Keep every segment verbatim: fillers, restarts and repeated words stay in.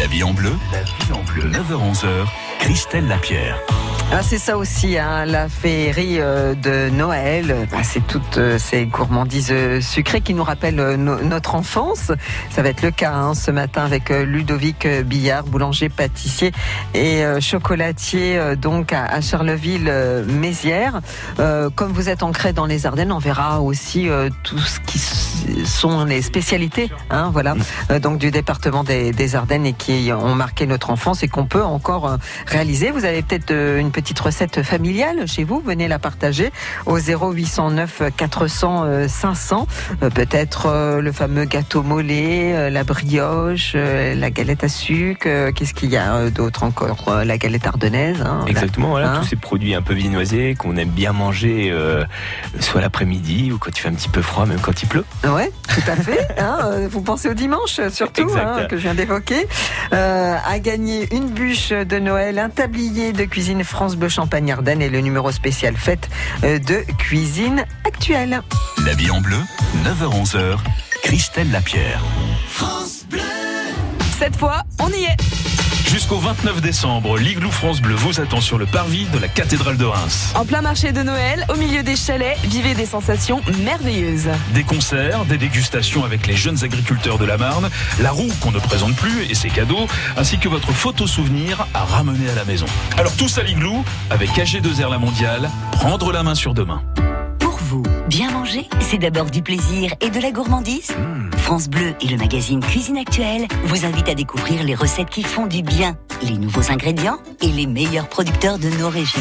vie en bleu, la vie en bleu. neuf heures onze, Christelle Lapierre. Ah, c'est ça aussi, hein, la féerie euh, de Noël. Bah, c'est toutes euh, ces gourmandises euh, sucrées qui nous rappellent euh, no- notre enfance. Ça va être le cas hein, ce matin avec euh, Ludovic euh, Billard, boulanger, pâtissier et euh, chocolatier euh, donc à, à Charleville-Mézières. Euh, comme vous êtes ancré dans les Ardennes, on verra aussi euh, tout ce qui sont les spécialités, hein, voilà, euh, donc du département des, des Ardennes et qui ont marqué notre enfance et qu'on peut encore euh, réaliser. Vous avez peut-être euh, une petite recette familiale chez vous, venez la partager au zéro huit cent neuf quatre cents cinq cents. Euh, peut-être euh, le fameux gâteau mollet, euh, la brioche, euh, la galette à sucre. Euh, qu'est-ce qu'il y a euh, d'autre encore euh, La galette ardennaise. Hein, Exactement, voilà, hein tous ces produits un peu viennoisés qu'on aime bien manger, euh, soit l'après-midi ou quand il fait un petit peu froid, même quand il pleut. Ouais, tout à fait. Hein, vous pensez au dimanche surtout, hein, que je viens d'évoquer. Euh, à gagner une bûche de Noël, un tablier de cuisine France Bleu Champagne Ardennes et le numéro spécial fête de Cuisine Actuelle. La vie en bleu, neuf heures onze, Christelle Lapierre. France Bleu. Cette fois, on y est. Jusqu'au vingt-neuf décembre, l'Igloo France Bleu vous attend sur le parvis de la cathédrale de Reims. En plein marché de Noël, au milieu des chalets, vivez des sensations merveilleuses. Des concerts, des dégustations avec les jeunes agriculteurs de la Marne, la roue qu'on ne présente plus et ses cadeaux, ainsi que votre photo souvenir à ramener à la maison. Alors tous à l'Igloo, avec A G deux R La Mondiale, prendre la main sur demain. Pour vous, bien manger, c'est d'abord du plaisir et de la gourmandise. Mmh. France Bleu et le magazine Cuisine Actuelle vous invitent à découvrir les recettes qui font du bien, les nouveaux ingrédients et les meilleurs producteurs de nos régions.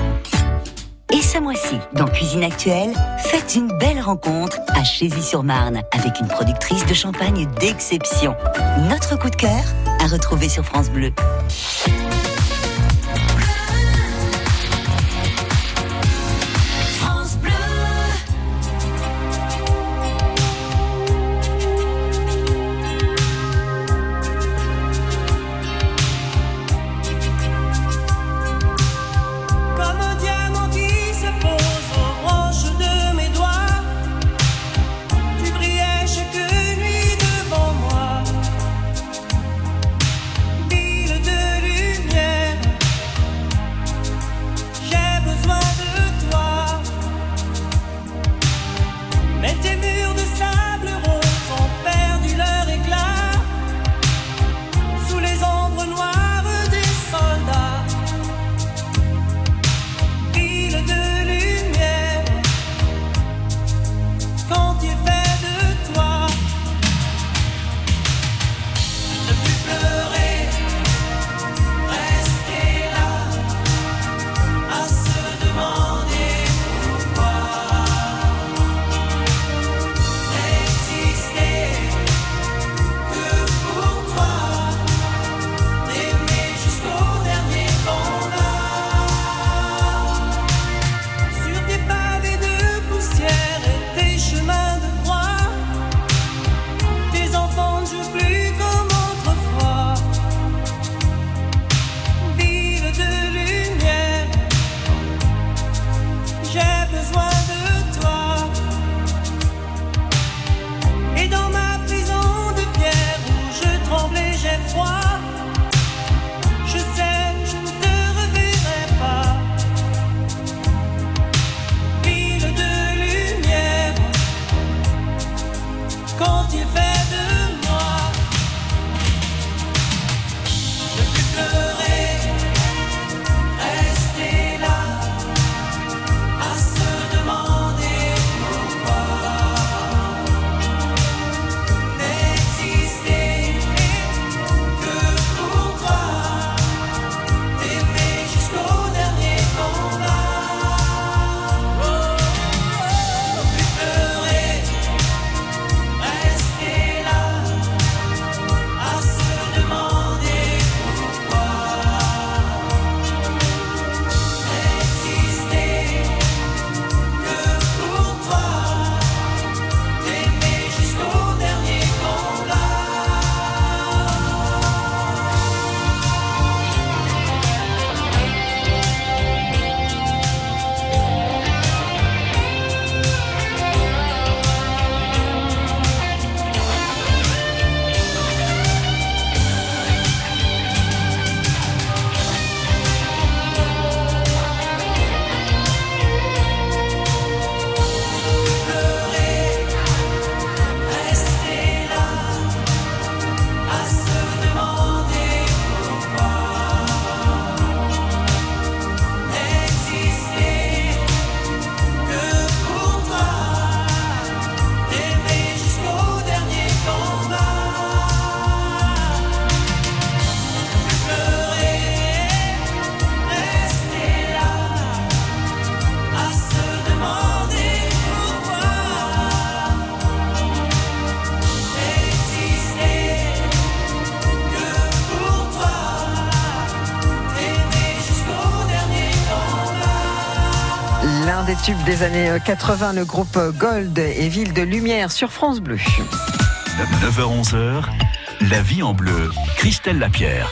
Et ce mois-ci, dans Cuisine Actuelle, faites une belle rencontre à Chézy-sur-Marne avec une productrice de champagne d'exception. Notre coup de cœur à retrouver sur France Bleu. Ville de lumière. tubes des années quatre-vingts, le groupe Gold et Ville de Lumière sur France Bleu. neuf heures onze, la vie en bleu, Christelle Lapierre.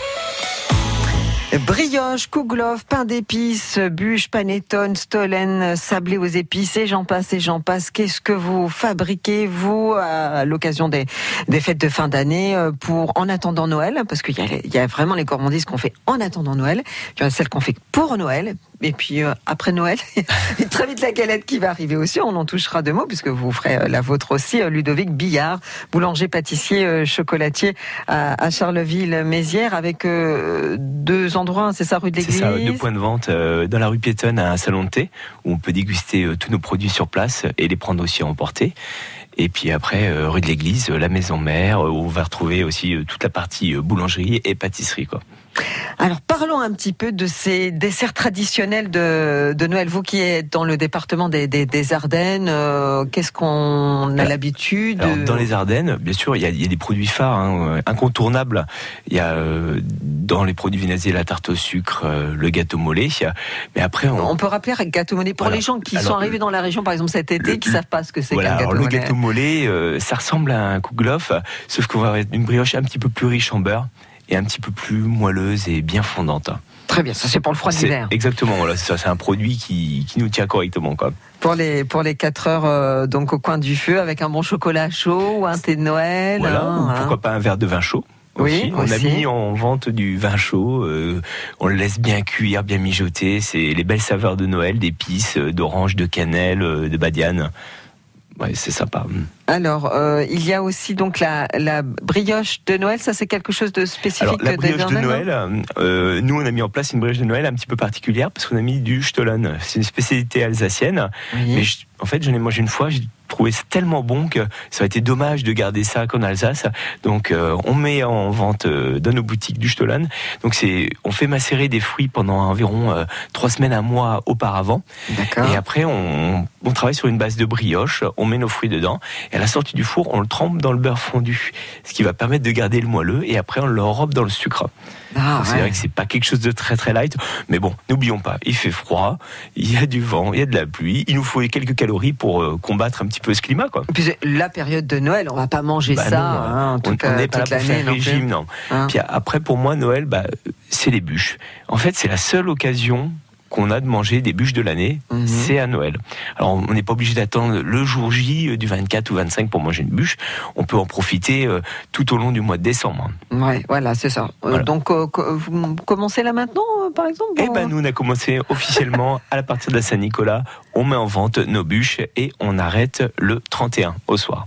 Brioche, kouglof, pain d'épices, bûche, panettone, stollen, sablé aux épices et j'en passe et j'en passe. Qu'est-ce que vous fabriquez, vous, à l'occasion des, des fêtes de fin d'année pour en attendant Noël? Parce qu'il y a, il y a vraiment les gourmandises qu'on fait en attendant Noël. Il y a celles qu'on fait pour Noël. Et puis euh, après Noël, et très vite la galette qui va arriver aussi, on en touchera deux mots puisque vous ferez euh, la vôtre aussi. euh, Ludovic Billard, boulanger, pâtissier, euh, chocolatier à, à Charleville-Mézières avec euh, deux endroits, c'est ça, rue de l'Église? C'est ça, deux points de vente euh, dans la rue piétonne à un salon de thé où on peut déguster euh, tous nos produits sur place et les prendre aussi à emporter. Et puis après, euh, rue de l'Église, euh, la maison mère, euh, où on va retrouver aussi euh, toute la partie euh, boulangerie et pâtisserie, quoi. Alors parlons un petit peu de ces desserts traditionnels de, de Noël. Vous qui êtes dans le département des, des, des Ardennes, euh, qu'est-ce qu'on a alors, l'habitude alors, dans les Ardennes, bien sûr, il y a, il y a des produits phares, hein, incontournables. Il y a euh, dans les produits viennoiseries la tarte au sucre, euh, le gâteau mollet. Mais après, on, on peut rappeler un gâteau mollet pour voilà. les gens qui alors, sont arrivés dans la région, par exemple cet été, le, qui ne savent pas ce que c'est voilà, qu'un gâteau alors, mollet. Le gâteau mollet, euh, ça ressemble à un kouglof, sauf qu'on va avoir une brioche un petit peu plus riche en beurre et un petit peu plus moelleuse et bien fondante. Très bien, ça c'est pour le froid d'hiver. Exactement, voilà, ça, c'est un produit qui, qui nous tient correctement, quoi. Pour les, pour les quatre heures euh, donc au coin du feu avec un bon chocolat chaud ou un thé de Noël. Voilà, hein, pourquoi hein. pas un verre de vin chaud. Aussi. Oui, on aussi. a mis en vente du vin chaud, euh, on le laisse bien cuire, bien mijoter, c'est les belles saveurs de Noël, d'épices, d'orange, de cannelle, de badiane. Ouais, c'est sympa. Alors, euh, il y a aussi donc la, la brioche de Noël. Ça, c'est quelque chose de spécifique. Alors, la brioche de, de Noël, euh, nous, on a mis en place une brioche de Noël un petit peu particulière parce qu'on a mis du Stollen. C'est une spécialité alsacienne. Oui. Mais je, en fait, j'en ai mangé une fois. J'ai trouvé ça tellement bon que ça aurait été dommage de garder ça qu'en Alsace. Donc, euh, on met en vente euh, dans nos boutiques du Stollen. Donc, c'est, on fait macérer des fruits pendant environ euh, trois semaines, un mois auparavant. D'accord. Et après, on, on travaille sur une base de brioche. On met nos fruits dedans. Et à la sortie du four, on le trempe dans le beurre fondu, ce qui va permettre de garder le moelleux. Et après, on l'enrobe dans le sucre. Ah, c'est ouais. vrai que c'est pas quelque chose de très très light, mais bon, n'oublions pas, il fait froid, il y a du vent, il y a de la pluie, il nous faut quelques calories pour euh, combattre un petit peu ce climat, quoi. Et puis la période de Noël, on va pas manger bah ça. Non, hein, on n'est pas là pour faire régime, non. Hein. Puis après, pour moi, Noël, bah, c'est les bûches. En fait, c'est la seule occasion qu'on a de manger des bûches de l'année, mmh. c'est à Noël. Alors on n'est pas obligé d'attendre le jour J du vingt-quatre ou vingt-cinq pour manger une bûche, on peut en profiter euh, tout au long du mois de décembre. Ouais, voilà, c'est ça. Voilà. Euh, donc euh, vous commencez là maintenant, euh, par exemple? Eh ben nous on a commencé officiellement à la partir de la Saint-Nicolas, on met en vente nos bûches et on arrête le trente et un au soir.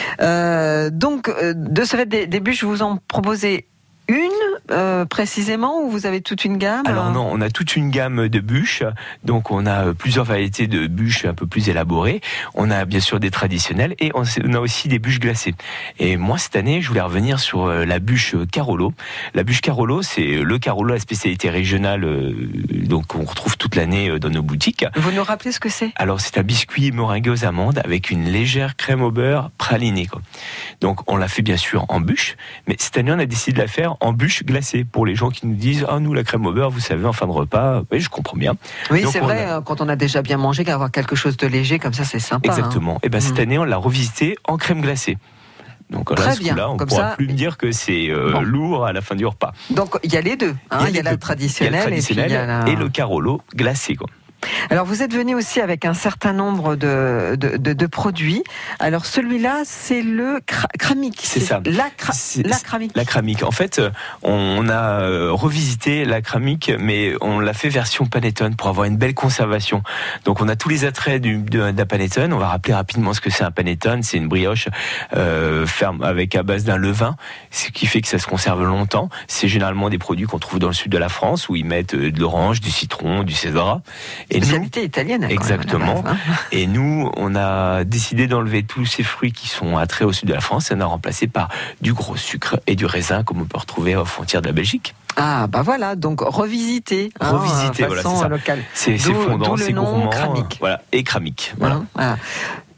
Euh, donc de ce fait des, des bûches, vous en proposez une euh, précisément ou vous avez toute une gamme? Alors non, on a toute une gamme de bûches, donc on a plusieurs variétés de bûches un peu plus élaborées. On a bien sûr des traditionnelles et on a aussi des bûches glacées. Et moi cette année, je voulais revenir sur la bûche Carolo. La bûche Carolo, c'est le Carolo, la spécialité régionale, donc qu'on retrouve toute l'année dans nos boutiques. Vous nous rappelez ce que c'est? Alors c'est un biscuit meringué aux amandes avec une légère crème au beurre pralinée, quoi. Donc on l'a fait bien sûr en bûche, mais cette année on a décidé de la faire en bûche glacée pour les gens qui nous disent ah nous la crème au beurre vous savez en fin de repas. Oui, je comprends bien. Oui, donc, c'est vrai a... quand on a déjà bien mangé qu'avoir quelque chose de léger comme ça c'est sympa. Exactement. Hein. Et ben cette mmh. année on l'a revisité en crème glacée. Donc là, très ce bien. Là, on ne comme pourra ça... plus me dire que c'est euh, bon. lourd à la fin du repas. Donc il y a les deux. Hein. Il y a, il y a la traditionnelle, il y a le traditionnel et, puis il y a la... et le Carolo glacé, quoi. Alors vous êtes venu aussi avec un certain nombre de, de, de, de produits. Alors celui-là, c'est le cra- cramique. C'est, c'est ça. La, cra- c'est, la cramique. La cramique. En fait, on a revisité la cramique, mais on l'a fait version panettone pour avoir une belle conservation. Donc on a tous les attraits du, de, de la panettone. On va rappeler rapidement ce que c'est un panettone. C'est une brioche euh, ferme avec à base d'un levain, ce qui fait que ça se conserve longtemps. C'est généralement des produits qu'on trouve dans le sud de la France où ils mettent de l'orange, du citron, du cédra. Et spécialité nous, italienne. Exactement. Même, hein. Et nous, on a décidé d'enlever tous ces fruits qui sont attraits au sud de la France et on a remplacé par du gros sucre et du raisin comme on peut retrouver aux frontières de la Belgique. Ah bah voilà, donc revisiter, hein, revisiter, façon voilà, c'est ça. locale. C'est, c'est fondant, c'est gourmand, cramique. Voilà, et cramique. Voilà. Hein, voilà.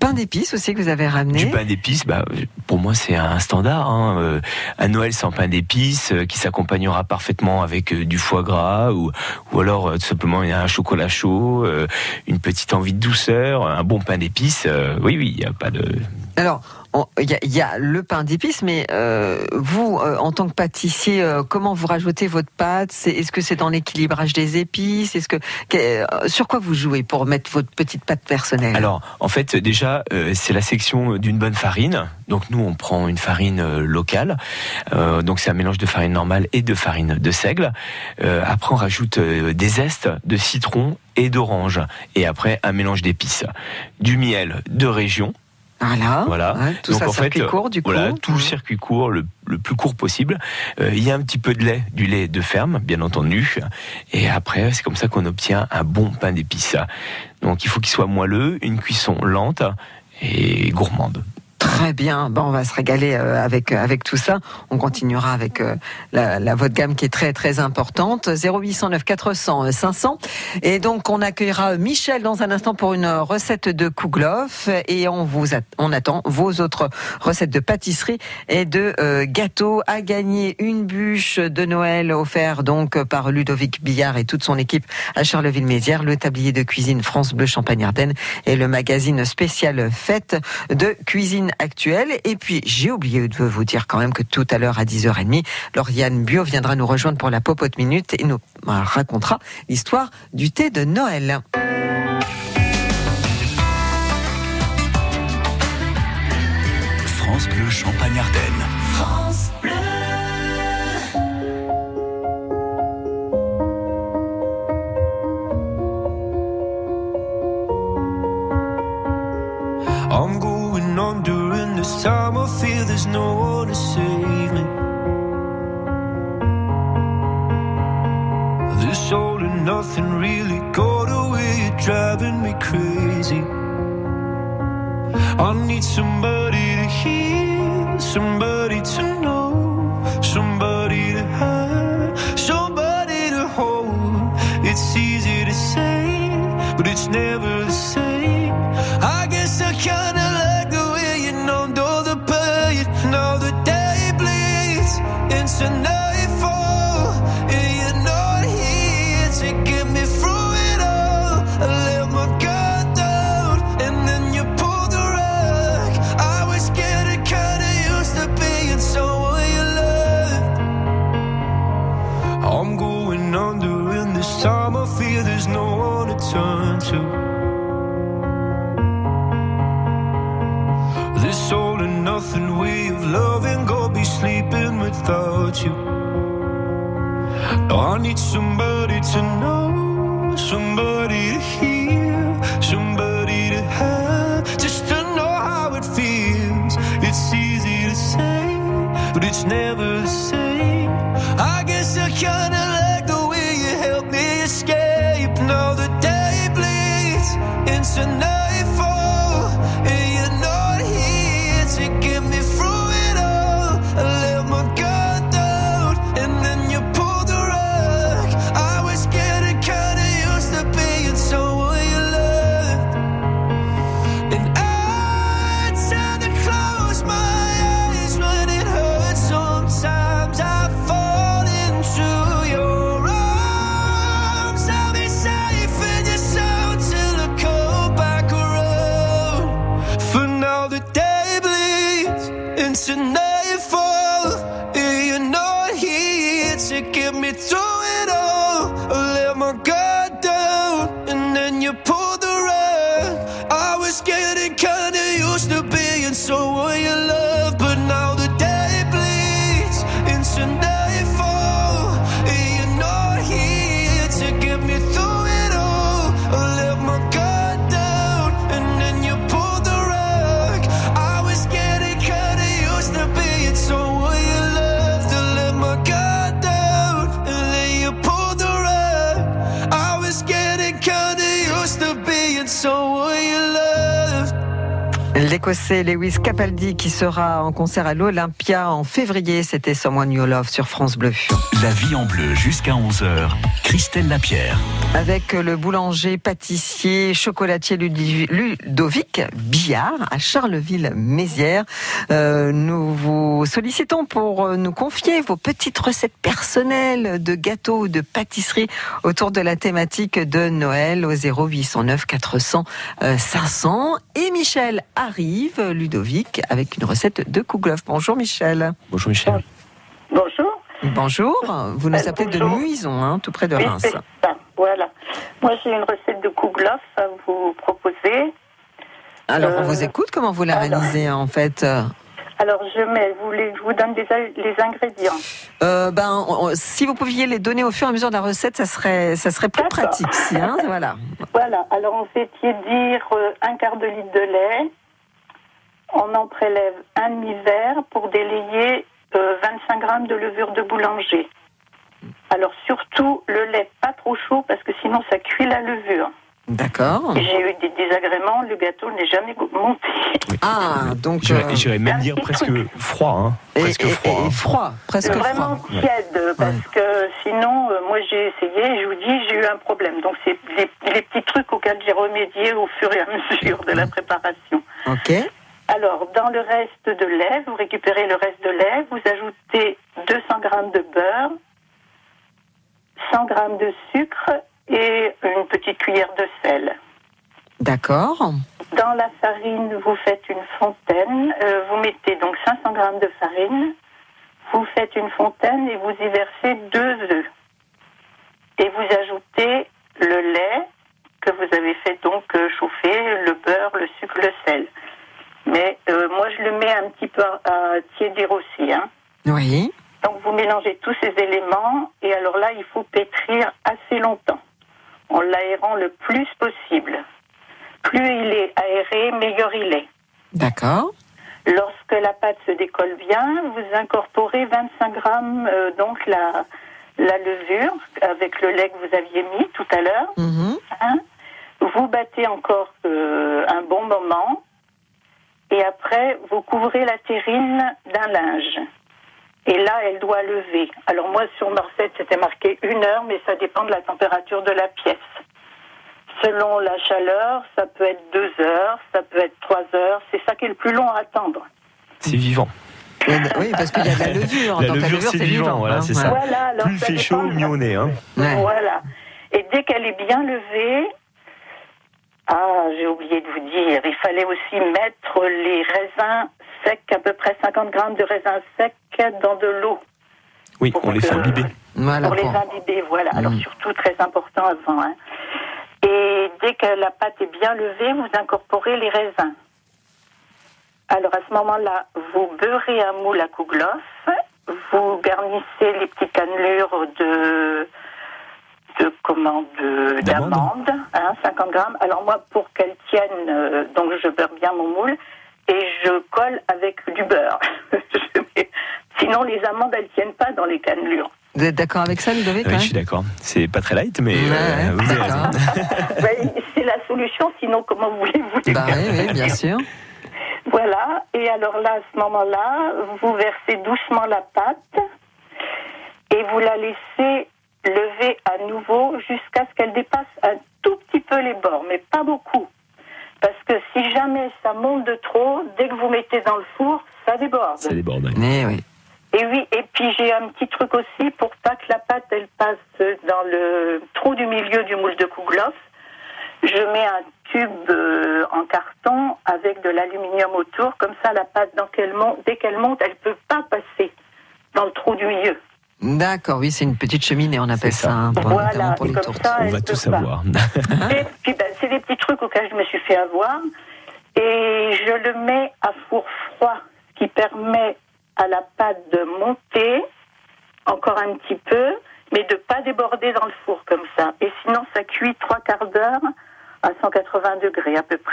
pain d'épices aussi que vous avez ramené. Du pain d'épices, bah, pour moi c'est un standard. Hein. Euh, un Noël sans pain d'épices euh, qui s'accompagnera parfaitement avec euh, du foie gras ou, ou alors euh, tout simplement un chocolat chaud, euh, une petite envie de douceur, un bon pain d'épices. Euh, oui, oui, il n'y a pas de... Alors, il y, y a le pain d'épices, mais euh, vous, euh, en tant que pâtissier, euh, comment vous rajoutez votre pâte? c'est, Est-ce que c'est dans l'équilibrage des épices? Est-ce que, que euh, sur quoi vous jouez pour mettre votre petite pâte personnelle? Alors, en fait, déjà, euh, c'est la section d'une bonne farine. Donc, nous, on prend une farine euh, locale. Euh, donc, c'est un mélange de farine normale et de farine de seigle. Euh, après, on rajoute euh, des zestes de citron et d'orange. Et après, un mélange d'épices. Du miel de région. Voilà, voilà. Ouais, tout donc ça en circuit fait, court du coup. Voilà, tout mmh. le circuit court, le, le plus court possible. Euh, il y a un petit peu de lait, du lait de ferme, bien entendu. Et après, c'est comme ça qu'on obtient un bon pain d'épices. Donc il faut qu'il soit moelleux, une cuisson lente et gourmande. Très bien, bon, on va se régaler euh, avec euh, avec tout ça. On continuera avec euh, la, la votre gamme qui est très très importante. zéro huit cent neuf quatre cents cinq cents. Et donc on accueillera Michel dans un instant pour une recette de kouglof et on vous a, on attend vos autres recettes de pâtisserie et de euh, gâteaux à gagner. Une bûche de Noël offerte donc par Ludovic Billard et toute son équipe à Charleville-Mézières, le tablier de cuisine France Bleu Champagne-Ardenne et le magazine spécial fête de cuisine actuelle. Et puis, j'ai oublié de vous dire quand même que tout à l'heure à dix heures trente, Lauriane Bio viendra nous rejoindre pour la Popote Minute et nous racontera l'histoire du thé de Noël. France Bleu Champagne-Ardenne. France Bleu. I'm going on during this time. I feel there's no one to save me. This all and nothing really got away. You're driving me crazy. I need somebody to hear, somebody to know, somebody to have, somebody to hold. It's easy to say, but it's never the same. I guess I kinda like the way you numbed all the pain. Now the day bleeds into nightfall, and you're not here to get me through it all. I let my guard down, and then you pulled the rug. I was getting kinda used to being someone you loved. I'm going under, and this time I feel there's no one to turn to. This all and nothing way of loving, go be sleeping without you. Now I need somebody to know, somebody to hear, somebody to have, just to know how it feels. It's easy to say, but it's never the same. I guess I kinda like the way you help me escape. Now the day bleeds into nightfall, and you're not here to get me through it all. I let my guard down, and then you pulled the rug. I was getting kinda used to being someone you loved, and I tend to close my eyes when it hurts. Sometimes I fall into your arms. I'll be safe in your sound till I come back around. For now the day bleeds into nightfall, and you're not here to get me through it all. I let my guard down, and then you pulled the rug. I was getting kinda used to being someone you love, but now the day bleeds into nightfall, and you're not here to get me through it all. I let my guard down, and then you pulled the rug. I was getting kinda used to being someone you loved. I let my guard down, and then you pulled the rug. I was getting kinda used to being someone you loved. L'Écossais Lewis Capaldi qui sera en concert à l'Olympia en février, c'était Someone You Love sur France Bleu. La vie en bleu jusqu'à onze heures, Christelle Lapierre. Avec le boulanger, pâtissier, chocolatier Ludovic Billard à Charleville-Mézières. Euh, nous vous sollicitons pour nous confier vos petites recettes personnelles de gâteaux ou de pâtisseries autour de la thématique de Noël au zéro huit cent neuf quatre cents cinq cents. Et Michel arrive, Ludovic, avec une recette de kouglof. Bonjour Michel. Bonjour Michel. Bonjour. Bonjour. Vous nous Euh, appelez de bonjour. Muison, hein, tout près de Oui, Reims. c'est ça, voilà. Moi, j'ai une recette de kouglof à vous proposer. Alors, on Euh, vous écoute. Comment vous la alors. réalisez, en fait? Alors, je mets, vous voulez que je vous donne les, les ingrédients. Euh, ben, on- on- si vous pouviez les donner au fur et à mesure de la recette, ça serait, ça serait plus D'accord. pratique. Si, hein, voilà. Voilà, alors on fait tiédir euh, un quart de litre de lait. On en prélève un demi-verre pour délayer euh, vingt-cinq grammes de levure de boulanger. Alors surtout, le lait pas trop chaud parce que sinon ça cuit la levure. D'accord. Et j'ai eu des désagréments, le gâteau n'est jamais go- monté. Ah, donc. J'irais euh, j'irais même un dire petit presque truc. froid. Hein. et, Presque et- froid. et hein. froid, presque Vraiment froid. tiède, parce Ouais. que sinon, euh, moi j'ai essayé, et je vous dis, j'ai eu un problème. Donc c'est les, les petits trucs auxquels j'ai remédié au fur et à mesure de la préparation. Ok. Alors, dans le reste de lait, vous récupérez le reste de lait, vous ajoutez deux cents grammes de beurre, cent grammes de sucre et une petite cuillère de sel. D'accord. Dans la farine, vous faites une fontaine, euh, vous mettez donc cinq cents grammes de farine, vous faites une fontaine et vous y versez deux œufs. Et vous ajoutez le lait que vous avez fait donc euh, chauffer, le beurre, le sucre, le sel. Mais euh, moi, je le mets un petit peu à, à tiédir aussi. Hein. Oui. Donc, vous mélangez tous ces éléments. Et alors là, il faut pétrir assez longtemps, en l'aérant le plus possible. Plus il est aéré, meilleur il est. D'accord. Lorsque la pâte se décolle bien, vous incorporez vingt-cinq grammes, euh, donc la, la levure, avec le lait que vous aviez mis tout à l'heure. Mhm. Hein. Vous battez encore euh, un bon moment. Et après, vous couvrez la terrine d'un linge. Et là, elle doit lever. Alors moi, sur ma recette, c'était marqué une heure, mais ça dépend de la température de la pièce. Selon la chaleur, ça peut être deux heures, ça peut être trois heures. C'est ça qui est le plus long à attendre. C'est vivant. Et- Oui, parce qu'il y a de la levure. La donc levure, c'est vivant, voilà, c'est ça. Voilà, alors Plus il ça fait dépend chaud, de mieux la- on est. Hein. Ouais. Voilà. Et dès qu'elle est bien levée, ah, j'ai oublié de vous dire, il fallait aussi mettre les raisins secs, à peu près cinquante grammes de raisins secs dans de l'eau. Oui, Pour on les que- fait imbiber. Voilà. pour les pour- imbiber, voilà. Alors Mm. surtout très important avant. Hein. Et dès que la pâte est bien levée, vous incorporez les raisins. Alors à ce moment-là, vous beurrez un moule à kouglof, vous garnissez les petites cannelures de de comment de D'amandes. d'amandes, hein, cinquante grammes. Alors moi, pour qu'elles tiennent, euh, donc je beurre bien mon moule et je colle avec du beurre. Je mets- Sinon, les amandes, elles tiennent pas dans les cannelures. Vous êtes d'accord avec ça, Ludovic? Oui, hein je suis d'accord. C'est pas très light, mais Ouais, euh, vous avez d'accord. raison. Ben, c'est la solution, sinon comment voulez-vous les Bah oui, oui, faire bien sûr. Voilà, et alors là, à ce moment-là, vous versez doucement la pâte et vous la laissez lever à nouveau jusqu'à ce qu'elle dépasse un tout petit peu les bords, mais pas beaucoup. Parce que si jamais ça monte de trop, dès que vous mettez dans le four, ça déborde. Ça déborde. ouais. Mais oui. Et oui, et puis j'ai un petit truc aussi pour pas que la pâte elle passe dans le trou du milieu du moule de kouglof. Je mets un tube euh, en carton avec de l'aluminium autour, comme ça la pâte dans qu'elle monte, dès qu'elle monte, elle peut pas passer dans le trou du milieu. D'accord, oui, c'est une petite cheminée, on appelle C'est ça, ça. hein, pour, Voilà, notamment pour et les comme tourtes. ça, On elle va peut tout pas. savoir. Et puis ben, c'est des petits trucs auxquels je me suis fait avoir. Et je le mets à four froid, ce qui permet à la pâte de monter encore un petit peu, mais de pas déborder dans le four comme ça. Et sinon, ça cuit trois quarts d'heure à cent quatre-vingts degrés à peu près.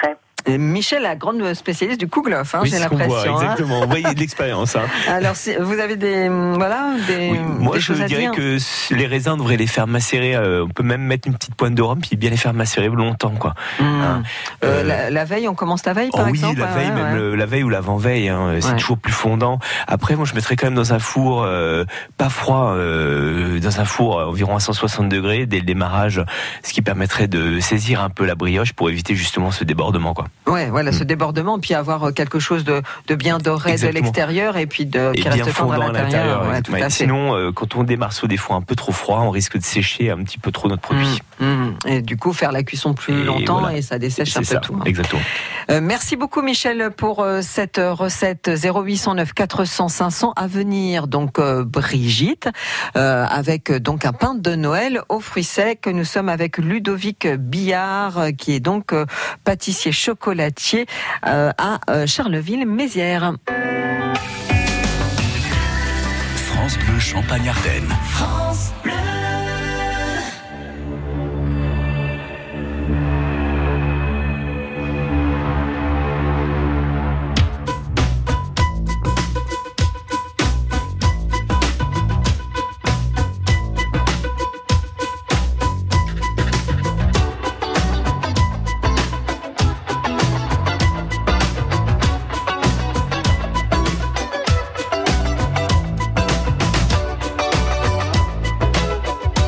Et Michel, la grande spécialiste du kouglof, hein, Oui, j'ai c'est ce qu'on l'impression. voit, hein. exactement. Vous voyez de l'expérience. Hein. Alors, si, vous avez des, voilà, des, Oui, moi, des je choses à dirais dire. que les raisins, on devrait les faire macérer. Euh, on peut même mettre une petite pointe de rhum puis bien les faire macérer longtemps, quoi. Mmh. Hein. Euh, Euh, la, la veille, on commence la veille, par Oh oui, exemple. la ouais, veille, ouais, même ouais. le- la veille ou l'avant-veille, hein, c'est Ouais. toujours plus fondant. Après, moi, je mettrais quand même dans un four euh, pas froid, euh, dans un four à environ à cent soixante degrés dès le démarrage, ce qui permettrait de saisir un peu la brioche pour éviter justement ce débordement, quoi. Ouais, voilà, Mm. ce débordement, puis avoir quelque chose de, de bien doré Exactement. de l'extérieur et puis de, Et qui bien reste tendre fondant à l'intérieur. Ouais, tout exactement. à fait. Sinon, euh, quand on démarre sous des fours un peu trop froids, on risque de sécher un petit peu trop notre produit. Mmh, mmh. Et du coup, faire la cuisson plus Et longtemps voilà. et ça dessèche C'est un peu ça, tout. hein. exactement. Euh, merci beaucoup Michel pour euh, cette recette zéro huit cent neuf quatre cents cinq cents à venir. Donc euh, Brigitte euh, avec euh, donc un pain de Noël aux fruits secs. Nous sommes avec Ludovic Billard euh, qui est donc euh, pâtissier chocolatier euh, à euh, Charleville-Mézières. France Bleu Champagne-Ardenne. Thank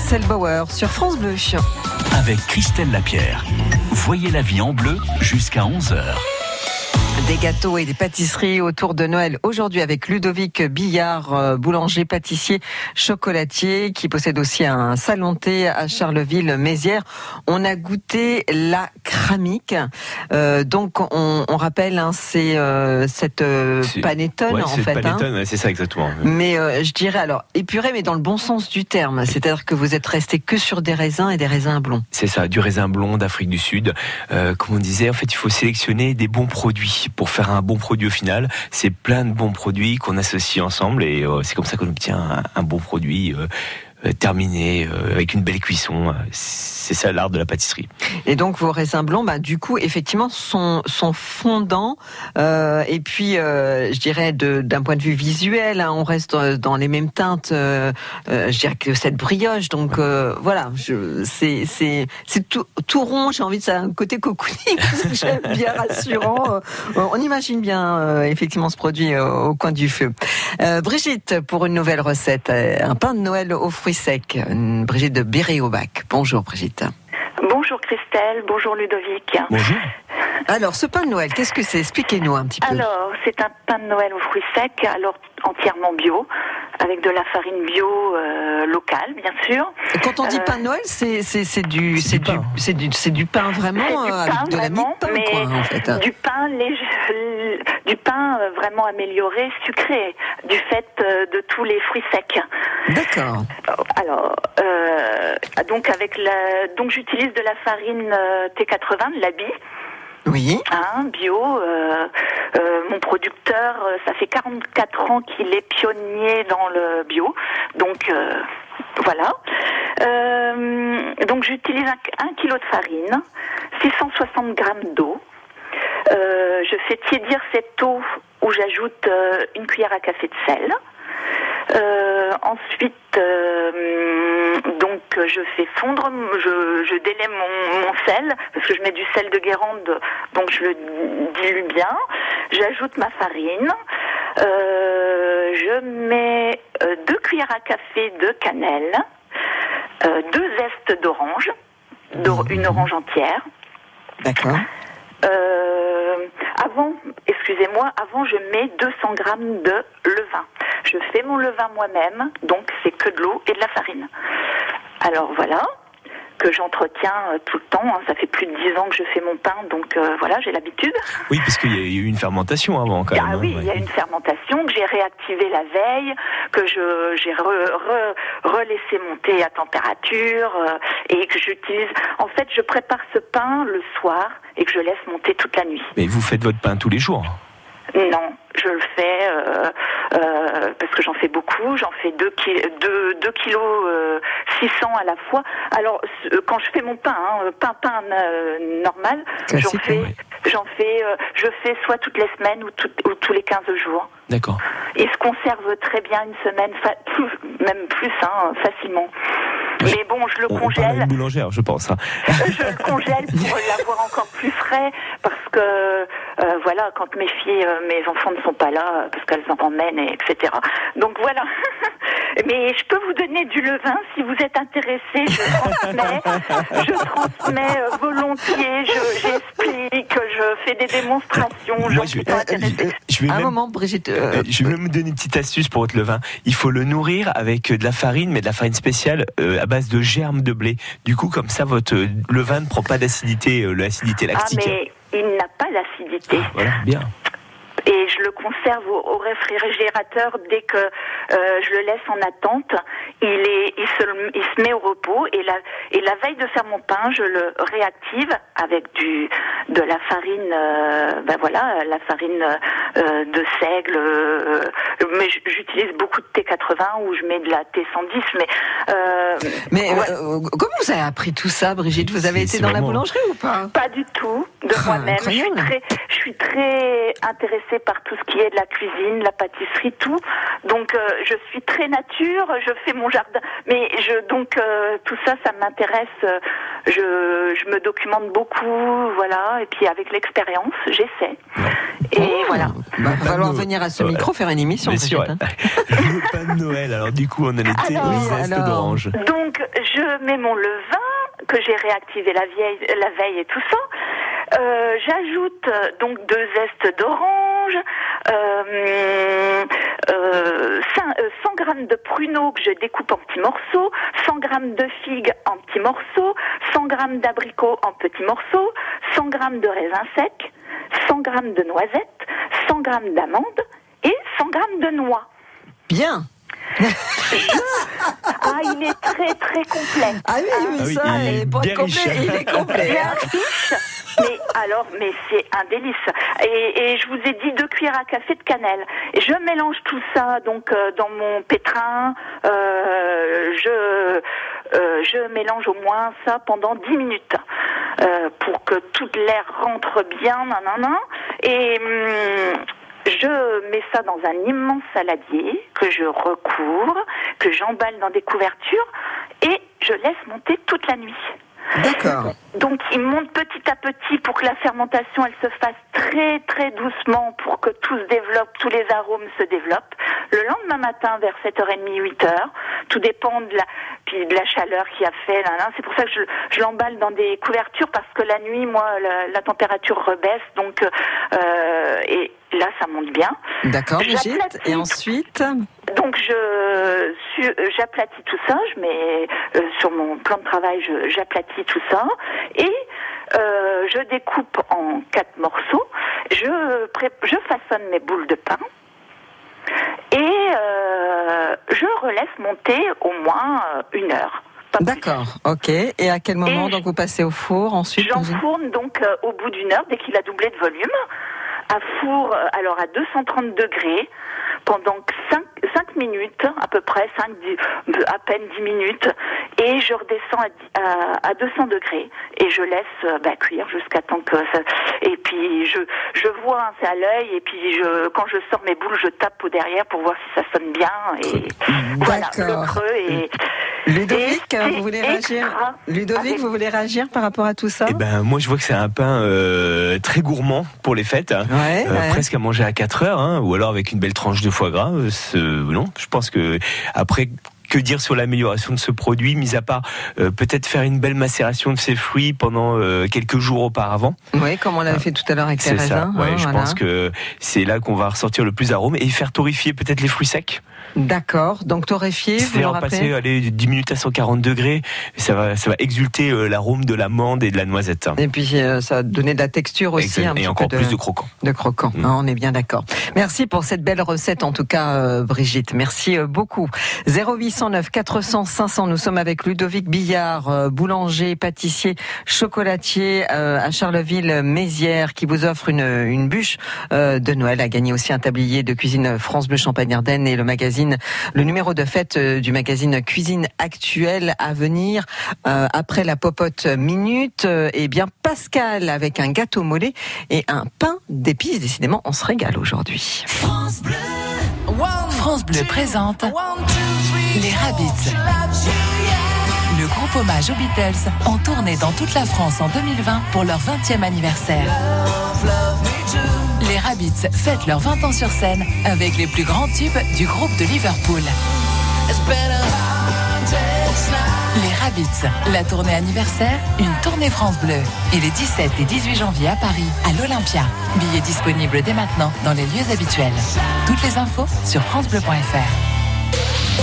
Marcel Bauer sur France Bleu. Avec Christelle Lapierre. Voyez la vie en bleu jusqu'à onze heures. Des gâteaux et des pâtisseries autour de Noël aujourd'hui avec Ludovic Billard, boulanger, pâtissier, chocolatier, qui possède aussi un salon de thé à Charleville-Mézières. On a goûté la cramique. Euh, donc on, on rappelle, hein, c'est euh, cette euh, panettone ouais, en c'est fait. Panettone, Hein. c'est ça exactement. Mais euh, je dirais alors épuré, mais dans le bon sens du terme. C'est-à-dire que vous êtes resté que sur des raisins et des raisins blonds. C'est ça, du raisin blond d'Afrique du Sud. Euh, comme on disait, en fait, il faut sélectionner des bons produits pour faire un bon produit au final. C'est plein de bons produits qu'on associe ensemble et euh, c'est comme ça qu'on obtient un, un bon produit euh, euh, terminé euh, avec une belle cuisson. C'est ça l'art de la pâtisserie. Et donc vos raisins blancs, bah, du coup, effectivement, sont, sont fondants. Euh, et puis, euh, je dirais, de, d'un point de vue visuel, hein, on reste dans les mêmes teintes. Euh, euh, je dirais que cette brioche. Donc euh, voilà, je, c'est, c'est, c'est tout, tout rond. J'ai envie de ça, un côté cocooning. J'aime bien, rassurant. Euh, on imagine bien euh, effectivement ce produit euh, au coin du feu. Euh, Brigitte, pour une nouvelle recette, euh, un pain de Noël aux fruits secs. Une Brigitte de Béréaubac. Bonjour Brigitte. Bonjour Christelle, bonjour Ludovic. Bonjour. Alors, ce pain de Noël, qu'est-ce que c'est? Expliquez-nous un petit peu. Alors, c'est un pain de Noël aux fruits secs, alors entièrement bio, avec de la farine bio euh, locale, bien sûr. Et quand on dit Euh, pain de Noël, c'est, c'est, c'est du, c'est c'est du du, pain. c'est du, c'est du pain vraiment C'est du euh, pain, avec de la mie vraiment, de pain, mais quoi, en fait. Du pain léger, du pain euh, vraiment amélioré, sucré, du fait euh, de tous les fruits secs. D'accord. Alors, euh, donc avec la, donc j'utilise de la farine euh, T quatre-vingts, de la Bie. Oui. Hein, bio, euh, euh, mon producteur, euh, ça fait quarante-quatre ans qu'il est pionnier dans le bio, donc euh, voilà. Euh, donc j'utilise un, un kilo de farine, six cent soixante grammes d'eau. Euh, je fais tiédir cette eau où j'ajoute euh, une cuillère à café de sel. Euh, ensuite, euh, donc je fais fondre, je, je délais mon, mon sel parce que je mets du sel de Guérande, donc je le dilue bien. J'ajoute ma farine. Euh, je mets euh, deux cuillères à café de cannelle, euh, deux zestes d'orange, d'or- une orange entière. D'accord. Euh, avant, excusez-moi, avant je mets deux cents grammes de levain. Je fais mon levain moi-même, donc c'est que de l'eau et de la farine. Alors voilà, que j'entretiens euh, tout le temps. Hein. Ça fait plus de dix ans que je fais mon pain, donc euh, voilà, j'ai l'habitude. Oui, parce qu'il y a eu une fermentation avant quand même. Ah oui, hein, il y a ouais. une fermentation que j'ai réactivée la veille, que je j'ai re, re, relaissé monter à température euh, et que j'utilise. En fait, je prépare ce pain le soir et que je laisse monter toute la nuit. Mais vous faites votre pain tous les jours. Non, je le fais euh, euh, parce que j'en fais beaucoup. J'en fais deux kilos euh, six cents à la fois. Alors, euh, quand je fais mon pain, hein, pain pain euh, normal, Classique, j'en fais, ouais. j'en fais, euh, je fais soit toutes les semaines ou, tout, ou tous les quinze jours. D'accord. Il se conserve très bien une semaine, fa- plus, même plus, hein, facilement. Mais bon, je le On, on parle à congèle. une boulangère, je pense. hein. Je le congèle pour l'avoir encore plus frais parce que euh, voilà, quand mes filles, euh, mes enfants ne sont pas là, parce qu'elles en emmènent, et, etc. Donc voilà. Mais je peux vous donner du levain si vous êtes intéressé. Je transmets, je transmets euh, volontiers. Je, j'explique, je fais des démonstrations. Moi, J'en je suis vais, pas euh, intéressée. euh, je vais Un même, moment, Brigitte. euh, euh, je vais même vous donner une petite astuce pour votre levain. Il faut le nourrir avec de la farine, mais de la farine spéciale euh, à base de germes de blé. Du coup, comme ça, votre euh, levain ne prend pas d'acidité, euh, l'acidité Ah, lactique. mais il n'a pas d'acidité. Voilà, bien. Et je le conserve au, au réfrigérateur dès que euh, je le laisse en attente. Il est, il se, il se met au repos et la, et la veille de faire mon pain, je le réactive avec du, de la farine, euh, ben voilà, la farine euh, de seigle. Euh, mais j'utilise beaucoup de T quatre-vingts ou je mets de la T cent dix. Mais, euh, Mais ouais. euh, comment vous avez appris tout ça, Brigitte? Vous avez C'est- été c'est dans la vraiment- boulangerie ou pas? Pas du tout, de Ah, moi-même. Je suis incroyable. très, je suis très intéressée par tout ce qui est de la cuisine, la pâtisserie, tout. Donc, euh, je suis très nature. Je fais mon jardin, mais je donc euh, tout ça, ça m'intéresse. euh, Je, je me documente beaucoup, voilà. Et puis avec l'expérience, j'essaie. Et oh, voilà. Bah, va falloir venir à ce Voilà. micro faire une émission. Bien sûr, Brigitte, ouais. Le pain de Noël. Alors du coup, on en était Alors, aux oui, zestes alors. d'orange. Donc, je mets mon levain que j'ai réactivé la, vieille, la veille et tout ça. Euh, j'ajoute euh, donc deux zestes d'orange, euh, euh, cent grammes de pruneaux que je découpe en petits morceaux, cent grammes de figues en petits morceaux, cent grammes d'abricots en petits morceaux, cent grammes de raisins secs, cent grammes de noisettes, cent grammes d'amandes et cent grammes de noix. Bien. Ah, il est très très complet. Ah oui, oui, Ah oui, ça, il est et pour être bien riche. complet, il est complet. Bien hein. riche. Mais alors, mais c'est un délice. Et, et je vous ai dit deux cuillères à café de cannelle. Et je mélange tout ça donc euh, dans mon pétrin. Euh, je euh, je mélange au moins ça pendant dix minutes euh, pour que toute l'air rentre bien, nanana. Et hum, je mets ça dans un immense saladier que je recouvre, que j'emballe dans des couvertures et je laisse monter toute la nuit. D'accord. Donc il monte petit à petit pour que la fermentation elle se fasse très très doucement pour que tout se développe, tous les arômes se développent. Le lendemain matin vers sept heures trente, huit heures, tout dépend de la puis de la chaleur qu'il a fait là, là. C'est pour ça que je, je l'emballe dans des couvertures parce que la nuit moi la, la température rebaisse donc euh, et là ça monte bien. D'accord, Brigitte. J'aplatis. Et ensuite Donc je su- j'aplatis tout ça, je mets euh, sur mon plan de travail, je, j'aplatis tout ça et euh, je découpe en quatre morceaux. Je pré- je façonne mes boules de pain et euh, je relaisse monter au moins euh, une heure. Pas plus. D'accord, ok. Et à quel moment Et donc vous passez au four ensuite Brigitte J'enfourne donc euh, au bout d'une heure dès qu'il a doublé de volume à four euh, alors à deux cent trente degrés pendant cinq minutes à peu près, cinq, dix, à peine dix minutes et je redescends à, dix, à, à deux cents degrés et je laisse euh, bah, cuire jusqu'à temps que ça et puis je je vois hein, c'est à l'œil et puis je quand je sors mes boules je tape au derrière pour voir si ça sonne bien et voilà le creux et Ludovic, et vous voulez réagir extra. Ludovic, Avec- vous voulez réagir par rapport à tout ça Eh ben, moi, je vois que c'est un pain euh, très gourmand pour les fêtes. hein. Ouais, Euh, ouais. Presque à manger à quatre heures, hein, ou alors avec une belle tranche de foie gras. euh, c'est- non, je pense que après. Que dire sur l'amélioration de ce produit, mis à part euh, peut-être faire une belle macération de ces fruits pendant euh, quelques jours auparavant. Oui, comme on l'avait fait tout à l'heure avec les C'est ça. raisins. Ouais, hein, je voilà. pense que c'est là qu'on va ressortir le plus d'arômes et faire torréfier peut-être les fruits secs. D'accord, donc torréfié, vous le C'est-à-dire rappelez passer allez, dix minutes à cent quarante degrés, ça va, ça va exulter euh, l'arôme de l'amande et de la noisette. Et puis euh, ça va donner de la texture aussi, Exact. un Et petit encore peu plus de croquant. de croquant. Mm. Hein, on est bien d'accord. Merci pour cette belle recette, en tout cas, euh, Brigitte. Merci euh, beaucoup. zéro huit cent neuf quatre cents cinq cents. Nous sommes avec Ludovic Billard, euh, boulanger, pâtissier, chocolatier euh, à Charleville-Mézières, qui vous offre une, une bûche euh, de Noël. A gagné aussi un tablier de cuisine France Bleu Champagne-Ardenne et le magazine, le numéro de fête euh, du magazine Cuisine Actuelle à venir euh, après la popote minute. Euh, et bien Pascal avec un gâteau mollet et un pain d'épices. Décidément, on se régale aujourd'hui. France Bleu présente les Rabbits. Le groupe hommage aux Beatles en tournée dans toute la France en deux mille vingt pour leur vingtième anniversaire. Les Rabbits fêtent leurs vingt ans sur scène avec les plus grands tubes du groupe de Liverpool. Les Rabbits, la tournée anniversaire, une tournée France Bleu. Et les dix-sept et dix-huit janvier à Paris, à l'Olympia. Billets disponibles dès maintenant dans les lieux habituels. Toutes les infos sur francebleu point f r.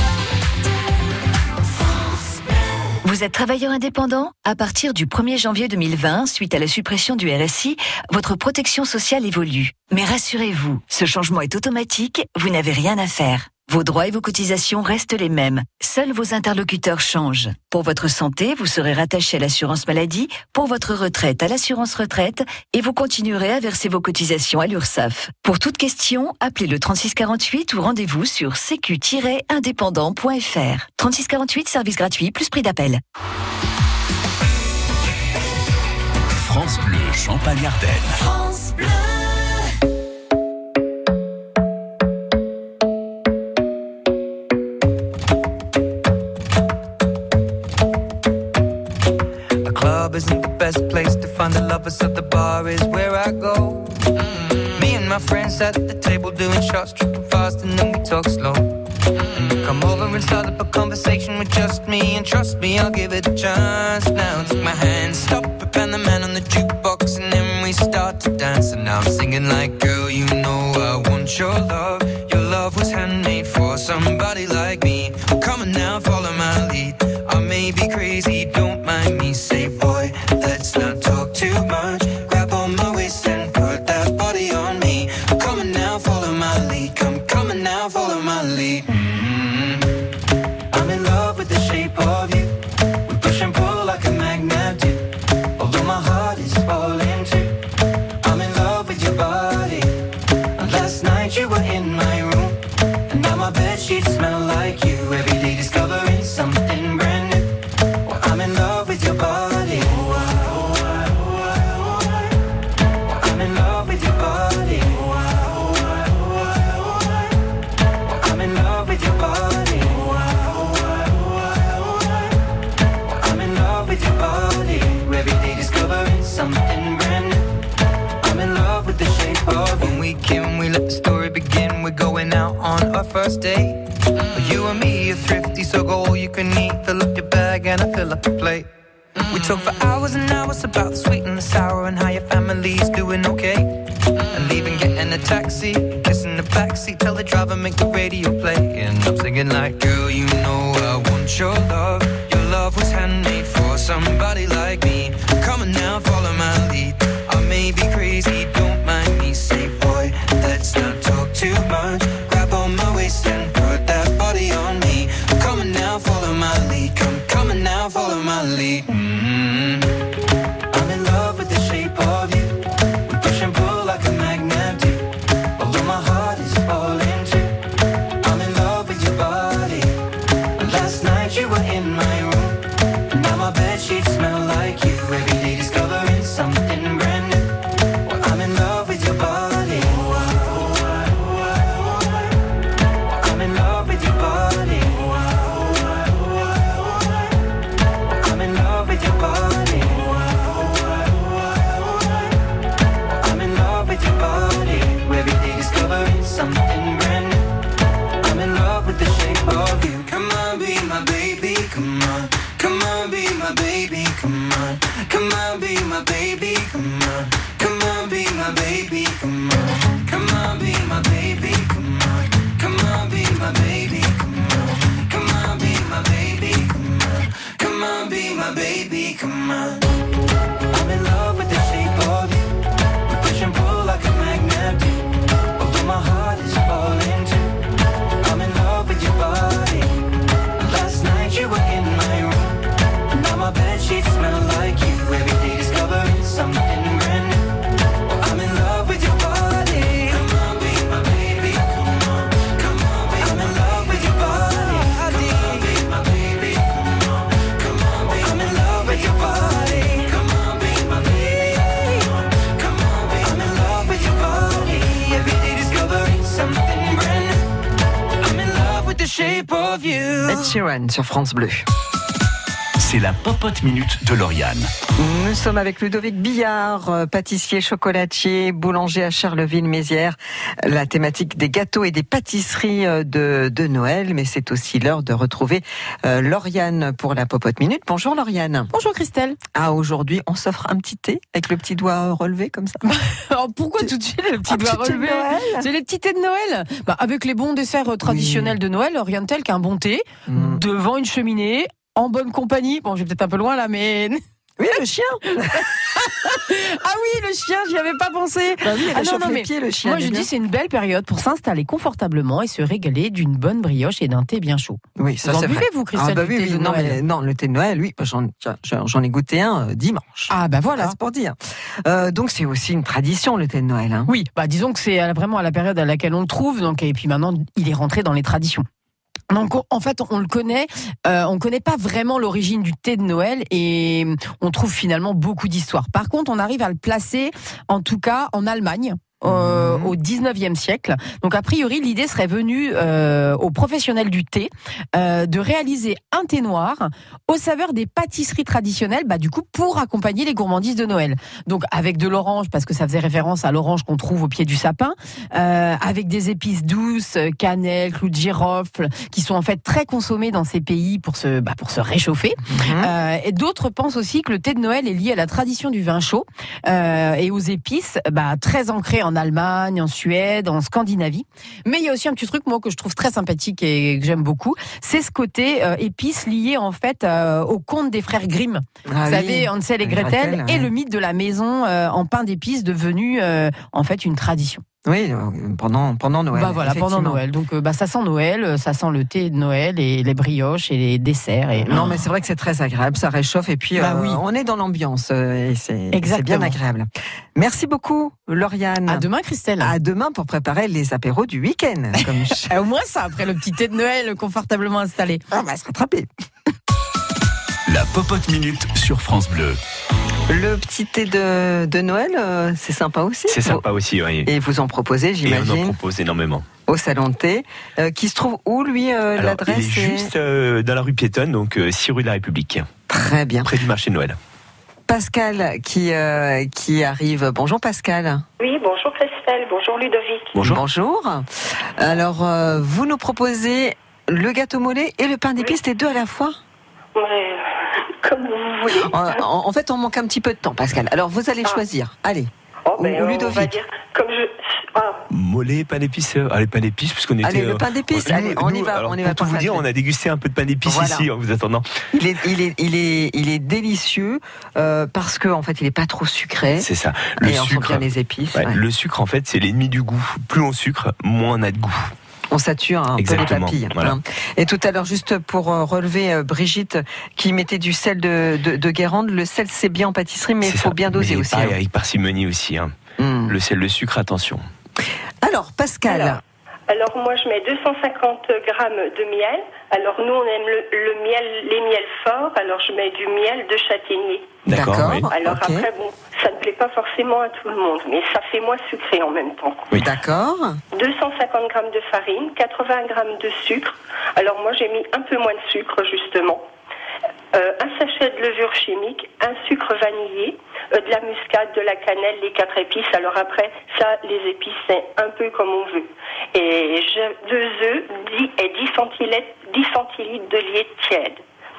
Vous êtes travailleur indépendant ? À partir du premier janvier deux mille vingt, suite à la suppression du R S I, votre protection sociale évolue. Mais rassurez-vous, ce changement est automatique, vous n'avez rien à faire. Vos droits et vos cotisations restent les mêmes. Seuls vos interlocuteurs changent. Pour votre santé, vous serez rattaché à l'assurance maladie, pour votre retraite à l'assurance retraite, et vous continuerez à verser vos cotisations à l'URSSAF. Pour toute question, appelez le trente-six quarante-huit ou rendez-vous sur sécu tiret indépendant point f r. trente-six quarante-huit, service gratuit, plus prix d'appel. France Bleu Champagne-Ardenne. France Bleu. The club isn't the best place to find the lovers, so the bar is where I go. Mm-hmm. Me and my friends at the table doing shots, tripping fast, and then we talk slow. And you come over and start up a conversation with just me, and trust me, I'll give it a chance. Now take my hand, stop it, and the man on the jukebox, and then we start to dance. And now I'm singing like, girl, you know I want your love. Your love was handmade for somebody like me. Come on now, follow my lead. I may be crazy, don't mind me. Say, boy, let's not talk too much. Grab on my waist and put that body on me. Come on now, follow my lead. Come, come on now, follow my lead. Mm-hmm. I'm in love with the shape of you. We push and pull like a magnet do. Although my heart is falling too. I'm in love with your body. And last night you were in my room, and now my bedsheets smell like you. Every day discovering something brand new. Well, I'm in love with your body. Oh, I, oh, I, oh, I, oh, I. Well, I'm in love with your body. Oh, I, oh, I, oh, I, oh, I. Well, I'm in love with your body. Oh, I, oh, I, oh, I, oh, I. Well, I'm in love with your body. Every day discovering something brand new. I'm in love with the shape of when we came, we let the story begin. We're going out on our first date. You and me are thrifty, so go all you can eat. Fill up your bag and I fill up the plate. We talk for hours and hours about the sweet and the sour and how your family's doing okay. And leaving, getting a taxi, kissing the backseat, tell the driver make the radio play. And I'm singing like, girl, you know I want your love. Your love was handmade for somebody like me. Come on now, follow my lead. I may be crazy, don't mind me. Say, boy, let's not talk too much. Grab on my waist and put that body on me. Come on now, follow my lead. Come, come on now, follow my lead. Mm-hmm. I'm in love with the shape of you. We push and pull like a magnet do. Although my heart is falling too. I'm in love with your body. And last night you were in my room, and now my bedsheets smell like you. Every day discovering something brand new. Well, I'm in love with your body. Oh, I, oh, I, oh, I, oh, I. Well, I'm in love with your body. Oh, I, oh, I, oh, I, oh, I. Well, I'm in love with your body. Oh, I, oh, I, oh, I, oh, I. Well, I'm in love with your body. Every day discovering something brand new. I'm in love with the shape of you. Come on, be my baby, come on. Come on, be my baby, come on. Come on, be my baby, come on. Come on, be my baby, come on. Come on, be my baby, come on. Come on, be my baby, come on. Come on, be my baby, come on. Come on, be my baby, come on. I'm in love with the shape of you. We push and pull like a magnet do. Although my heart is falling too. I'm in love with your body. Last night you were in my room, now my bedsheets smell like you. Every day discovering something brand new. Well, I'm in love with your body. Come on, be my baby, come on. Come on, be I'm in love with your body. Come on, be my baby, come on. Come on, be I'm in love with your body. Come on, be my baby, come on. Come on, be I'm in love with your body. Every day discovering something brand new. I'm in love with the shape of you. Ed Sheeran sur France Bleu. C'est la Popote Minute de Lauriane. Nous sommes avec Ludovic Billard, pâtissier, chocolatier, boulanger à Charleville-Mézières. La thématique des gâteaux et des pâtisseries de, de Noël, mais c'est aussi l'heure de retrouver euh, Lauriane pour la Popote Minute. Bonjour Lauriane. Bonjour Christelle. Ah, aujourd'hui, on s'offre un petit thé avec le petit doigt relevé comme ça. Alors pourquoi tout de suite le petit doigt relevé? C'est les petits thés de Noël. Bah, avec les bons desserts traditionnels oui. de Noël, rien de tel qu'un bon thé mmh. devant une cheminée. En bonne compagnie. Bon, j'ai peut-être un peu loin là, mais... Oui, le chien. Ah oui, le chien, j'y avais pas pensé. Bah oui, ah non, non, les mais pieds, le chien. Moi, je bien. dis c'est une belle période pour s'installer confortablement et se régaler d'une bonne brioche et d'un thé bien chaud. Oui, ça vous c'est en buvez, vrai. vous, Christelle, ah bah oui, le thé oui, de non, Noël. mais, non, le thé de Noël, oui, j'en, j'en ai goûté un euh, dimanche. Ah bah voilà. C'est pour dire. Euh, donc c'est aussi une tradition, le thé de Noël. Hein. Oui, bah disons que c'est vraiment à la période à laquelle on le trouve, donc et puis maintenant il est rentré dans les traditions. Donc en fait on le connaît, euh, on connaît pas vraiment l'origine du thé de Noël et on trouve finalement beaucoup d'histoires. Par contre on arrive à le placer, en tout cas en Allemagne. euh, mmh. au dix-neuvième siècle. Donc a priori, l'idée serait venue euh, aux professionnels du thé euh, de réaliser un thé noir aux saveurs des pâtisseries traditionnelles, bah, du coup pour accompagner les gourmandises de Noël. Donc avec de l'orange, parce que ça faisait référence à l'orange qu'on trouve au pied du sapin, euh, avec des épices douces, cannelle, clous de girofle, qui sont en fait très consommés dans ces pays pour se, bah, pour se réchauffer. Mmh. Euh, et d'autres pensent aussi que le thé de Noël est lié à la tradition du vin chaud euh, et aux épices, bah, très ancrées en Allemagne, en Suède, en Scandinavie. Mais il y a aussi un petit truc, moi, que je trouve très sympathique et que j'aime beaucoup, c'est ce côté euh, épices lié en fait euh, au conte des frères Grimm. Ah, vous oui. savez, Hansel et Gretel, Gretel et ouais. le mythe de la maison euh, en pain d'épices devenu euh, en fait une tradition. Oui, pendant, pendant Noël. Bah voilà, pendant Noël. Donc bah, ça sent Noël, ça sent le thé de Noël et les brioches et les desserts. Et... Non, mais c'est vrai que c'est très agréable, ça réchauffe et puis bah, euh, oui. on est dans l'ambiance et c'est, c'est bien agréable. Merci beaucoup, Lauriane. À demain, Christelle. À demain pour préparer les apéros du week-end. Comme je... Au moins ça, après le petit thé de Noël confortablement installé. On va se rattraper. La Popote Minute sur France Bleu. Le petit thé de, de Noël, euh, c'est sympa aussi. C'est sympa aussi, oui. Et vous en proposez, j'imagine. Et on en propose énormément. Au salon de thé, euh, qui se trouve où, lui, euh, Alors, l'adresse il est, est... juste euh, dans la rue piétonne, donc euh, six rue de la République. Très bien. Près du marché de Noël. Pascal qui, euh, qui arrive. Bonjour Pascal. Oui, bonjour Christelle, bonjour Ludovic. Bonjour. Bonjour. Alors, euh, vous nous proposez le gâteau mollet et le pain d'épices, oui. les deux à la fois ? Ouais, comme vous voulez. En, en fait, on manque un petit peu de temps, Pascal. Alors, vous allez ah. choisir. Allez. Oh, ben, ou, ou Ludovic. On va dire, comme je... Ah. Mollet, pain d'épices. Allez, pain d'épices, puisqu'on était. Allez, le pain d'épices. Euh, allez, on y va. Alors, on y pour va tout vous dire, on a dégusté un peu de pain d'épices voilà. ici en vous attendant. Il est, il est, il est, il est délicieux euh, parce que en fait, il est pas trop sucré. C'est ça. Le et sucre. On sent bien les épices. Ouais, ouais. Le sucre, en fait, c'est l'ennemi du goût. Plus on sucre, moins on a de goût. On sature un Exactement, peu les papilles. Voilà. Hein. Et tout à l'heure, juste pour relever euh, Brigitte qui mettait du sel de, de, de Guérande, le sel c'est bien en pâtisserie, mais il faut ça. bien doser mais aussi. Pareil, hein. Avec parcimonie aussi. Hein. Mm. Le sel, le sucre, attention. Alors, Pascal. Alors, alors moi, je mets deux cent cinquante grammes de miel. Alors nous, on aime le, le miel, les miels forts. Alors je mets du miel de châtaignier. D'accord. Oui. Alors okay. après, bon, ça ne plaît pas forcément à tout le monde, mais ça fait moins sucré en même temps. Oui. D'accord. deux cent cinquante grammes de farine, quatre-vingts grammes de sucre. Alors moi, j'ai mis un peu moins de sucre justement. Euh, un sachet de levure chimique, un sucre vanillé, euh, de la muscade, de la cannelle, les quatre épices. Alors après, ça, les épices, c'est un peu comme on veut. Et j'ai deux œufs dix, et dix centilitres, dix centilitres de lait tiède.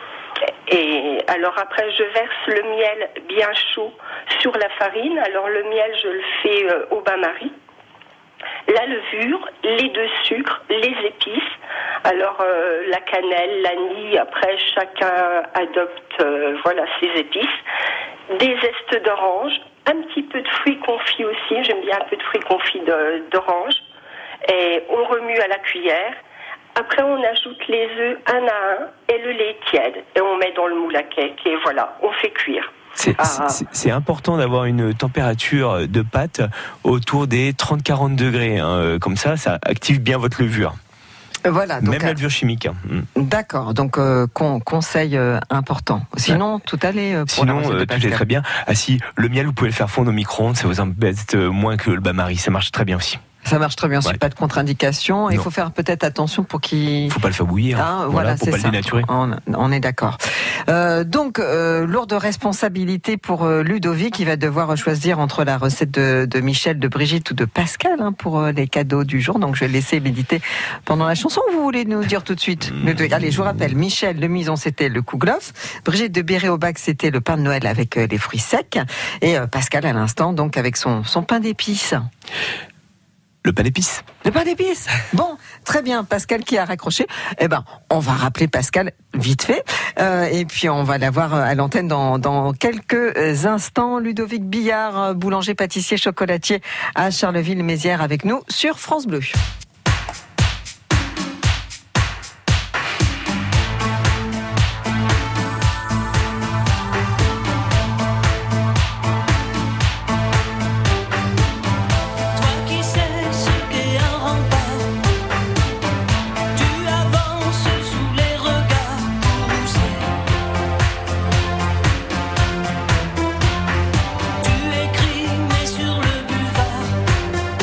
Et alors après, je verse le miel bien chaud sur la farine. Alors le miel, je le fais euh, au bain-marie. La levure, les deux sucres, les épices. Alors euh, la cannelle, l'anis, après chacun adopte euh, voilà ses épices. Des zestes d'orange, un petit peu de fruits confits aussi, j'aime bien un peu de fruits confits de, d'orange. Et on remue à la cuillère. Après on ajoute les œufs un à un et le lait tiède. Et on met dans le moule à cake et voilà, on fait cuire. C'est, ah. c'est, c'est important d'avoir une température de pâte autour des trente à quarante degrés. Hein. Comme ça, ça active bien votre levure. Voilà, donc, même la levure chimique. Hein. D'accord, donc euh, con, conseil euh, important. Sinon, tout allait euh, pour Sinon, euh, tout est très bien. Ah si, le miel, vous pouvez le faire fondre au micro-ondes, ça vous embête moins que le bain-marie, ça marche très bien aussi. Ça marche très bien, ouais. c'est pas de contre-indication. Il faut faire peut-être attention pour qu'il... Faut pas le faire bouillir, ah, voilà, voilà, c'est pour pas ça. le dénaturer. On, on est d'accord. Euh, donc, euh, lourde responsabilité pour euh, Ludovic, qui va devoir choisir entre la recette de, de Michel, de Brigitte ou de Pascal hein, pour euh, les cadeaux du jour. Donc, je vais le laisser méditer pendant la chanson. Vous voulez nous dire tout de suite mmh. Allez, je vous rappelle, Michel de Mison, c'était le kouglof. Brigitte de Béré-au-Bac, c'était le pain de Noël avec euh, les fruits secs. Et euh, Pascal, à l'instant, donc avec son, son pain d'épices. Le pain d'épices. Le pain d'épices. Bon, très bien. Pascal qui a raccroché. Eh ben, on va rappeler Pascal vite fait. Euh, et puis, on va l'avoir à l'antenne dans, dans quelques instants. Ludovic Billard, boulanger, pâtissier, chocolatier à Charleville-Mézières avec nous sur France Bleu. Tu écris mais sur le buvard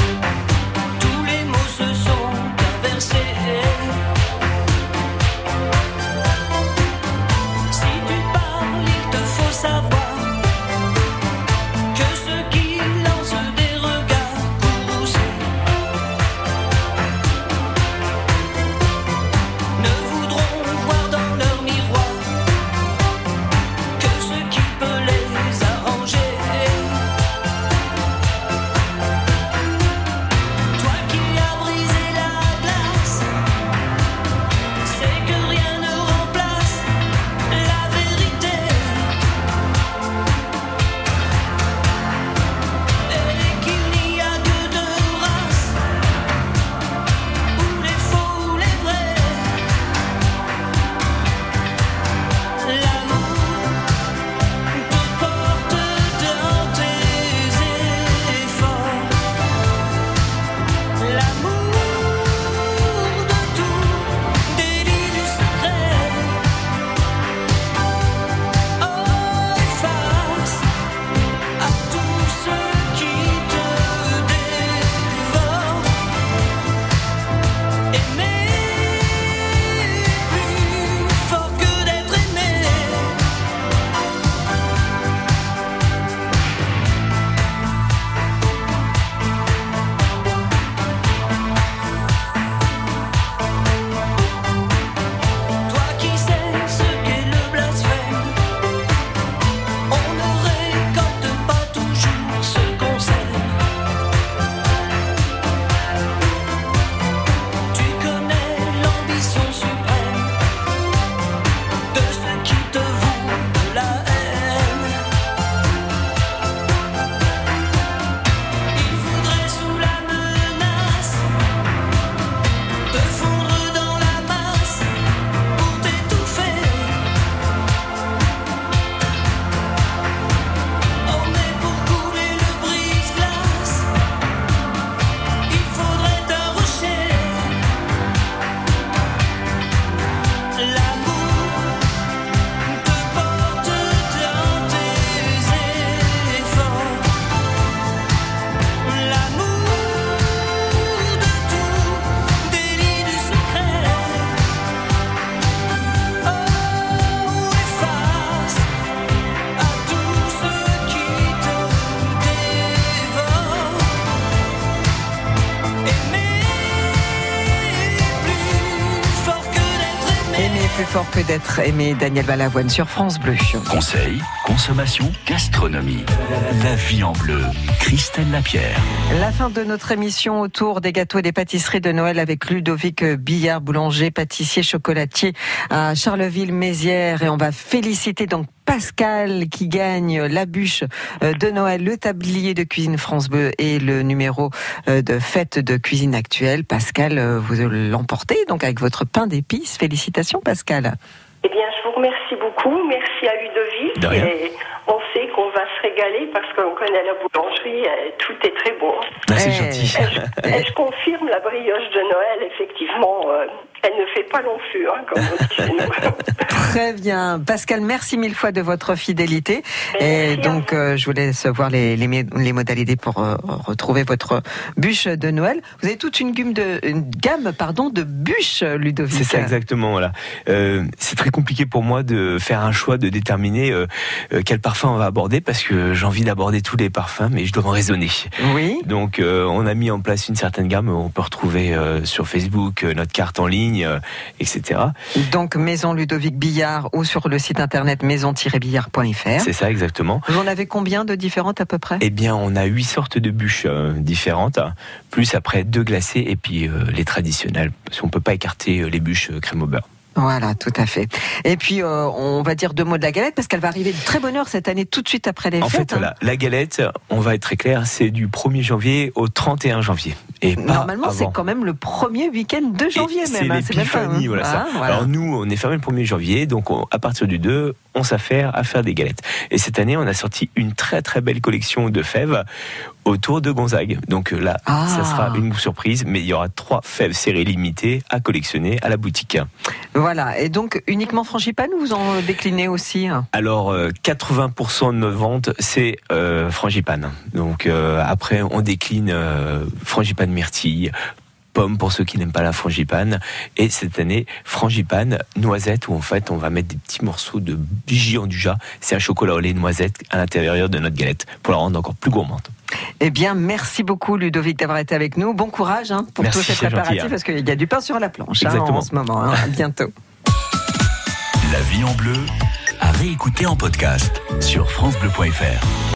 Aimer plus fort que d'être aimé, Daniel Balavoine sur France Bleu. Conseil, consommation, gastronomie. La vie en bleu. Christelle Lapierre. La fin de notre émission autour des gâteaux et des pâtisseries de Noël avec Ludovic Billard, boulanger, pâtissier, chocolatier à Charleville-Mézières. Et on va féliciter donc Pascal qui gagne la bûche de Noël, le tablier de cuisine France Bleu et le numéro de fête de cuisine actuelle. Pascal, vous l'emportez donc avec votre pain d'épices. Félicitations Pascal. Eh bien, je vous remercie beaucoup. Merci à Ludovic. De rien. Et on sait qu'on va se régaler parce qu'on connaît la boulangerie. Et tout est très bon. Ah, c'est Eh, gentil. Et je, et je confirme, la brioche de Noël, effectivement, euh, elle ne fait pas long feu, hein, comme on dit chez nous. Très bien. Pascal, merci mille fois de votre fidélité. Merci Et donc, euh, je vous laisse voir les, les, les modalités pour euh, retrouver votre bûche de Noël. Vous avez toute une gamme de, une gamme, pardon, de bûches, Ludovic. C'est ça exactement. Voilà. Euh, c'est très compliqué pour moi de faire un choix, de déterminer euh, euh, quel parfum on va aborder parce que j'ai envie d'aborder tous les parfums, mais je dois me raisonner. Oui. Donc, euh, on a mis en place une certaine gamme. On peut retrouver euh, sur Facebook euh, notre carte en ligne, euh, et cetera. Donc, Maison Ludovic Billard ou sur le site internet maison tiret billard point f r. C'est ça exactement. Vous en avez combien de différentes à peu près? Eh bien, on a huit sortes de bûches euh, différentes, plus après deux glacées et puis euh, les traditionnelles. Parce qu'on peut pas écarter euh, les bûches euh, crème au beurre. Voilà, tout à fait. Et puis, euh, on va dire deux mots de la galette, parce qu'elle va arriver de très bonne heure cette année, tout de suite après les En fêtes. fait, voilà, la galette, on va être très clair, c'est du premier janvier au trente et un janvier. Et pas Normalement, c'est avant. quand même le premier week-end de janvier Et même. C'est hein, même pas, l'épiphanie, hein. voilà ça. Ah, voilà. Alors nous, on est fermé le premier janvier, donc on- à partir du deux, on s'affaire à faire des galettes. Et cette année, on a sorti une très très belle collection de fèves autour de Gonzague. Donc là, Ah. ça sera une surprise, mais il y aura trois fèves séries limitées à collectionner à la boutique. Voilà. Et donc, uniquement frangipane ou vous en déclinez aussi hein? Alors, euh, quatre-vingts pour cent de nos ventes, c'est euh, frangipane. Donc euh, après, on décline euh, frangipane myrtille, pomme pour ceux qui n'aiment pas la frangipane, et cette année, frangipane noisette, où en fait, on va mettre des petits morceaux de Gianduja. C'est un chocolat au lait noisette à l'intérieur de notre galette, pour la rendre encore plus gourmande. Eh bien, merci beaucoup Ludovic d'avoir été avec nous. Bon courage hein, pour Merci, tous ces c'est préparatifs, gentil, hein. parce qu'il y a du pain sur la planche hein, Exactement. en ce moment. Hein. À bientôt. La vie en bleu, à réécouter en podcast sur francebleu point f r.